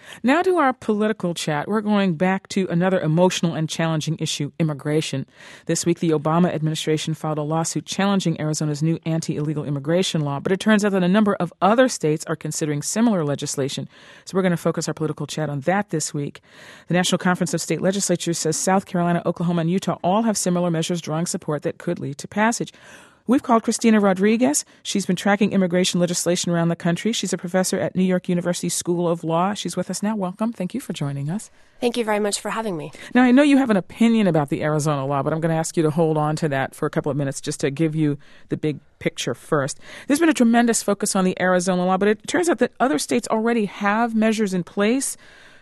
Now to our political chat. We're going back to another emotional and challenging issue, immigration. This week, the Obama administration filed a lawsuit challenging Arizona's new anti-illegal immigration law, but it turns out that a number of other states are considering similar legislation. So we're going to focus our political chat on that this week. The National Conference of State Legislatures says South Carolina, Oklahoma, and Utah all have similar measures drawing support that could lead to passage. We've called Christina Rodriguez. She's been tracking immigration legislation around the country. She's a professor at New York University School of Law. She's with us now. Welcome. Thank you for joining us. Thank you very much for having me. Now, I know you have an opinion about the Arizona law, but I'm going to ask you to hold on to that for a couple of minutes just to give you the big picture first. There's been a tremendous focus on the Arizona law, but it turns out that other states already have measures in place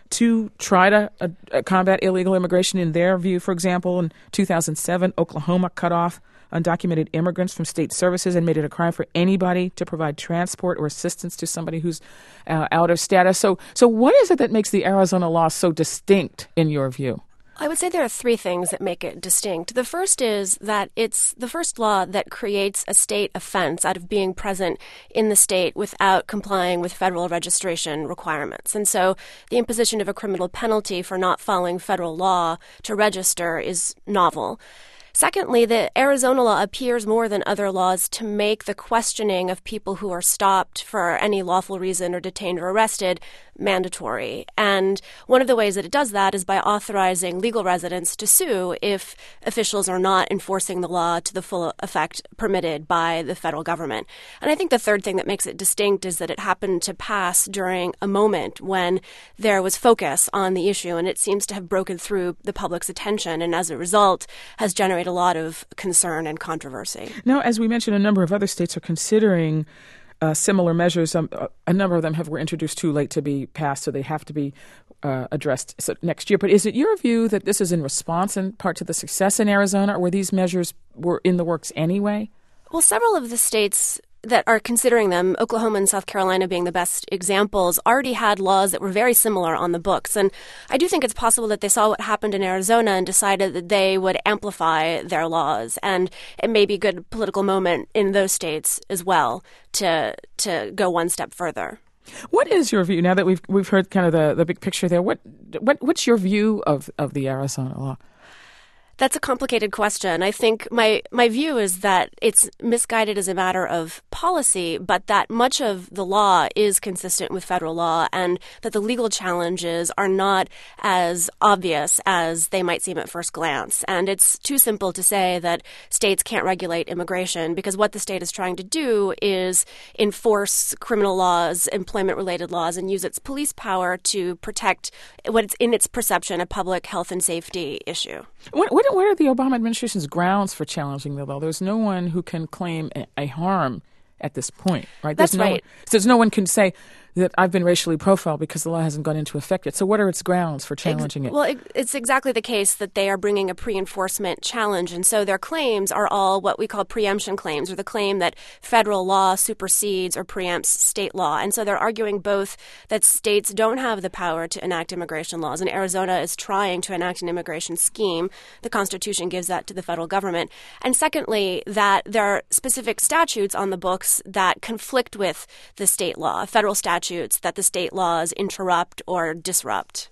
to try to combat illegal immigration. In their view, for example, in 2007, Oklahoma cut off undocumented immigrants from state services and made it a crime for anybody to provide transport or assistance to somebody who's out of status. So what is it that makes the Arizona law so distinct in your view? I would say there are three things that make it distinct. The first is that it's the first law that creates a state offense out of being present in the state without complying with federal registration requirements. And so the imposition of a criminal penalty for not following federal law to register is novel. Secondly, the Arizona law appears more than other laws to make the questioning of people who are stopped for any lawful reason or detained or arrested mandatory. And one of the ways that it does that is by authorizing legal residents to sue if officials are not enforcing the law to the full effect permitted by the federal government. And I think the third thing that makes it distinct is that it happened to pass during a moment when there was focus on the issue, and it seems to have broken through the public's attention, and as a result has generated a lot of concern and controversy. Now, as we mentioned, a number of other states are considering similar measures. A number of them were introduced too late to be passed, so they have to be addressed next year. But is it your view that this is in response in part to the success in Arizona, or were these measures were in the works anyway? Well, several of the states that are considering them, Oklahoma and South Carolina being the best examples, already had laws that were very similar on the books. And I do think it's possible that they saw what happened in Arizona and decided that they would amplify their laws. And it may be a good political moment in those states as well to go one step further. What is your view, now that we've heard kind of the big picture there, what's your view of the Arizona law? That's a complicated question. I think my view is that it's misguided as a matter of policy, but that much of the law is consistent with federal law and that the legal challenges are not as obvious as they might seem at first glance. And it's too simple to say that states can't regulate immigration, because what the state is trying to do is enforce criminal laws, employment-related laws, and use its police power to protect what's in its perception a public health and safety issue. What are the Obama administration's grounds for challenging the law? There's no one who can claim a harm at this point, right? That's right. So no one can say that I've been racially profiled because the law hasn't gone into effect yet. So what are its grounds for challenging it? Well, it's exactly the case that they are bringing a pre-enforcement challenge. And so their claims are all what we call preemption claims, or the claim that federal law supersedes or preempts state law. And so they're arguing both that states don't have the power to enact immigration laws, and Arizona is trying to enact an immigration scheme. The Constitution gives that to the federal government. And secondly, that there are specific statutes on the books that conflict with the state law, federal statutes that the state laws interrupt or disrupt.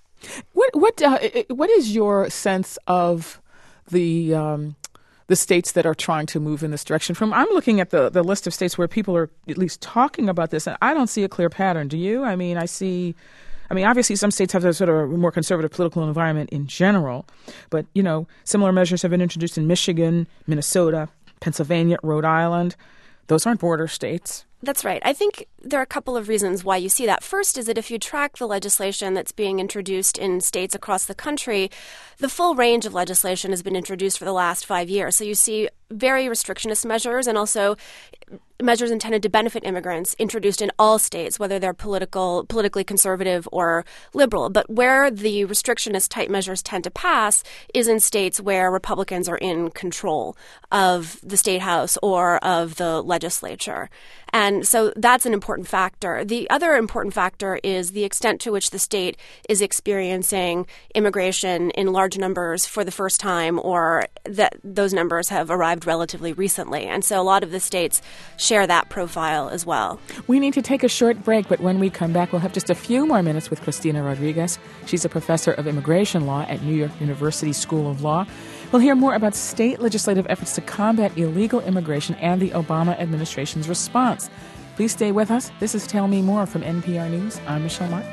What is your sense of the states that are trying to move in this direction? I'm looking at the list of states where people are at least talking about this, and I don't see a clear pattern. Do you? I mean, obviously some states have a sort of more conservative political environment in general, but, similar measures have been introduced in Michigan, Minnesota, Pennsylvania, Rhode Island. Those aren't border states. That's right. I think there are a couple of reasons why you see that. First is that if you track the legislation that's being introduced in states across the country, the full range of legislation has been introduced for the last 5 years. So you see very restrictionist measures and also measures intended to benefit immigrants introduced in all states, whether they're politically conservative or liberal. But where the restrictionist type measures tend to pass is in states where Republicans are in control of the state house or of the legislature. And so that's an important factor. The other important factor is the extent to which the state is experiencing immigration in large numbers for the first time, or that those numbers have arrived arrived relatively recently. And so a lot of the states share that profile as well. We need to take a short break, but when we come back, we'll have just a few more minutes with Cristina Rodriguez. She's a professor of immigration law at New York University School of Law. We'll hear more about state legislative efforts to combat illegal immigration and the Obama administration's response. Please stay with us. This is Tell Me More from NPR News. I'm Michelle Martin.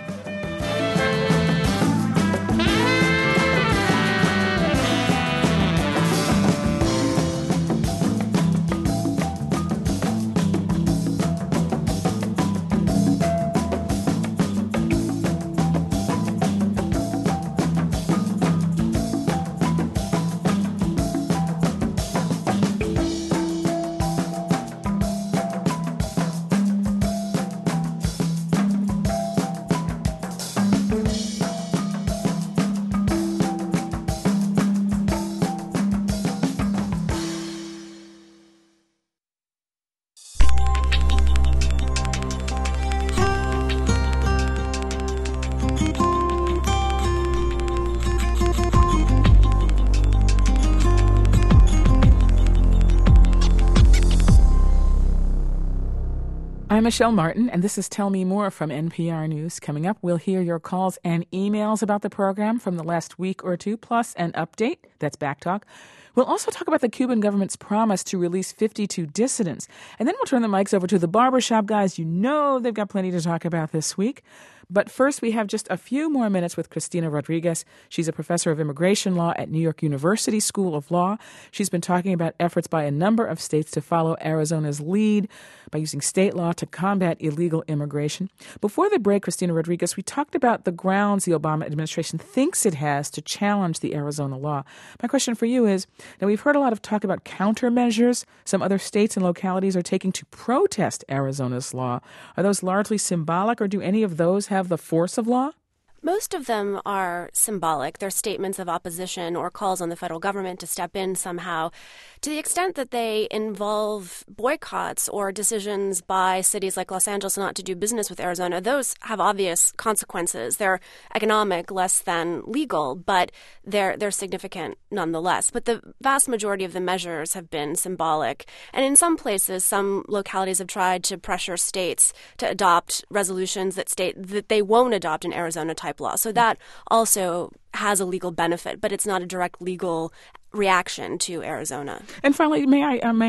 I'm Michelle Martin, and this is Tell Me More from NPR News. Coming up, we'll hear your calls and emails about the program from the last week or two, plus an update. That's Back Talk. We'll also talk about the Cuban government's promise to release 52 dissidents. And then we'll turn the mics over to the barbershop guys. You know they've got plenty to talk about this week. But first, we have just a few more minutes with Cristina Rodriguez. She's a professor of immigration law at New York University School of Law. She's been talking about efforts by a number of states to follow Arizona's lead by using state law to combat illegal immigration. Before the break, Cristina Rodriguez, we talked about the grounds the Obama administration thinks it has to challenge the Arizona law. My question for you is, now we've heard a lot of talk about countermeasures some other states and localities are taking to protest Arizona's law. Are those largely symbolic, or do any of those have the force of law? Most of them are symbolic. They're statements of opposition or calls on the federal government to step in somehow. To the extent that they involve boycotts or decisions by cities like Los Angeles not to do business with Arizona, those have obvious consequences. They're economic, less than legal, but they're significant nonetheless. But the vast majority of the measures have been symbolic. And in some places, some localities have tried to pressure states to adopt resolutions that state that they won't adopt an Arizona-type law. So that also has a legal benefit, but it's not a direct legal reaction to Arizona. And finally, may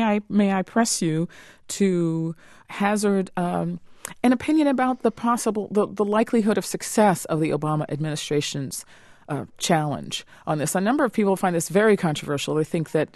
I press you to hazard an opinion about the likelihood of success of the Obama administration's challenge on this? A number of people find this very controversial. They think that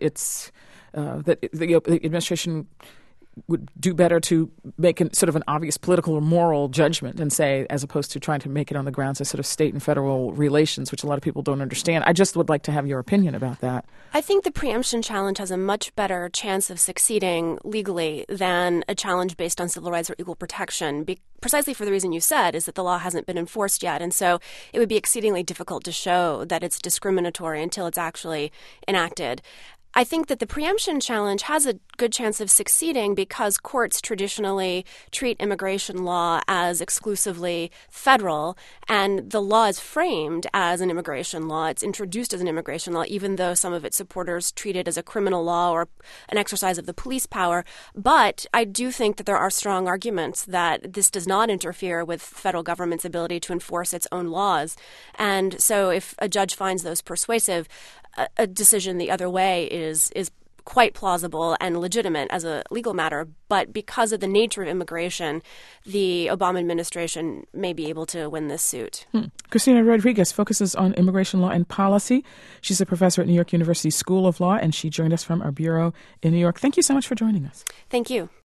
that the administration would do better to make sort of an obvious political or moral judgment and say, as opposed to trying to make it on the grounds of sort of state and federal relations, which a lot of people don't understand. I just would like to have your opinion about that. I think the preemption challenge has a much better chance of succeeding legally than a challenge based on civil rights or equal protection, precisely for the reason you said, is that the law hasn't been enforced yet. And so it would be exceedingly difficult to show that it's discriminatory until it's actually enacted. I think that the preemption challenge has a good chance of succeeding because courts traditionally treat immigration law as exclusively federal, and the law is framed as an immigration law. It's introduced as an immigration law, even though some of its supporters treat it as a criminal law or an exercise of the police power. But I do think that there are strong arguments that this does not interfere with federal government's ability to enforce its own laws. And so if a judge finds those persuasive, a decision the other way is quite plausible and legitimate as a legal matter. But because of the nature of immigration, the Obama administration may be able to win this suit. Cristina Rodriguez focuses on immigration law and policy. She's a professor at New York University School of Law, and she joined us from our bureau in New York. Thank you so much for joining us. Thank you.